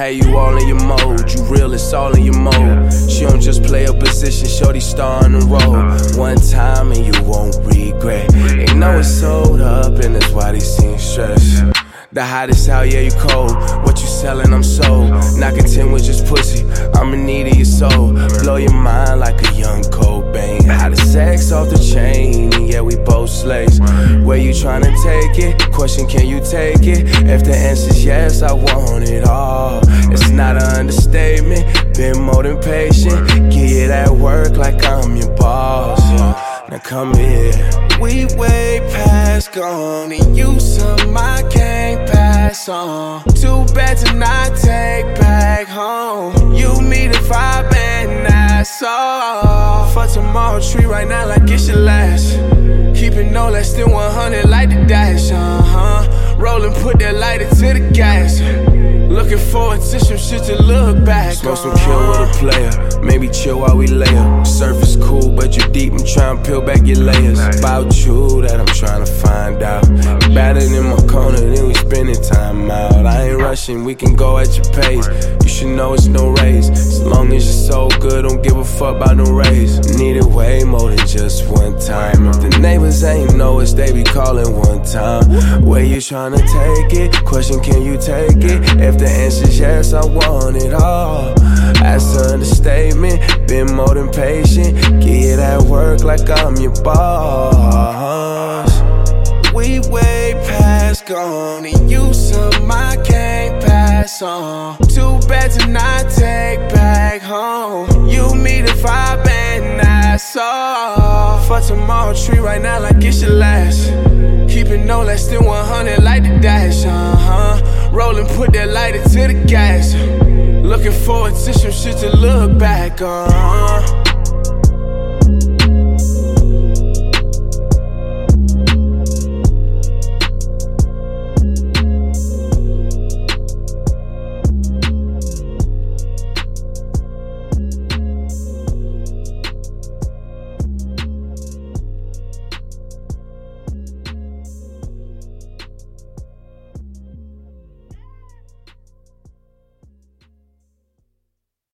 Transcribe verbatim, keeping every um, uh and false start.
have you all in your mode. You real, it's all in your mode. She don't just play a position, shorty star on the road. One time and you won't regret. They know it's sold up and that's why they seem stressed. The hottest out, yeah, you cold. What you selling, I'm sold. Not content with just pussy, I'm in need of your soul. Blow your mind like a young Cobain. Hottest sex off the chain, and yeah, we both slaves. Where you tryna take it? Question, can you take it? If the answer's yes, I want it all. It's not an understatement, been more than patient. Give you that work like I'm your boss. Now come here. We way past gone, and you some I can't pass on. Too bad to not take back home. You need a vibe and that's all. For tomorrow, treat right now like it's your last. Keep it no less than one hundred like the dash, uh-huh. Rollin', put that lighter to the gas. Looking forward to some shit to look back. Smoke some kill with a player, maybe chill while we layer. Surface cool, but you deep, I'm trying to peel back your layers. About you that I'm trying to find out. Battered in my corner, then we spending time out. I ain't rushing, we can go at your pace. You should know it's no race. As long as you're so good, don't give a fuck about no race. Need it way more than just one time. If the neighbors ain't know us, they be calling one time. Where you tryna take it? Question, can you take it? If the answer's yes, I want it all. That's an understatement, been more than patient. Give you that work like I'm your boss. We way past gone, and you some I can't pass on. Too bad to not take back home. You need a vibe and that's all. For tomorrow, treat right now like it's your last. Keep it no less than one hundred like the dash, uh-huh. Rollin', put that lighter to the gas. Looking forward to some shit to look back on.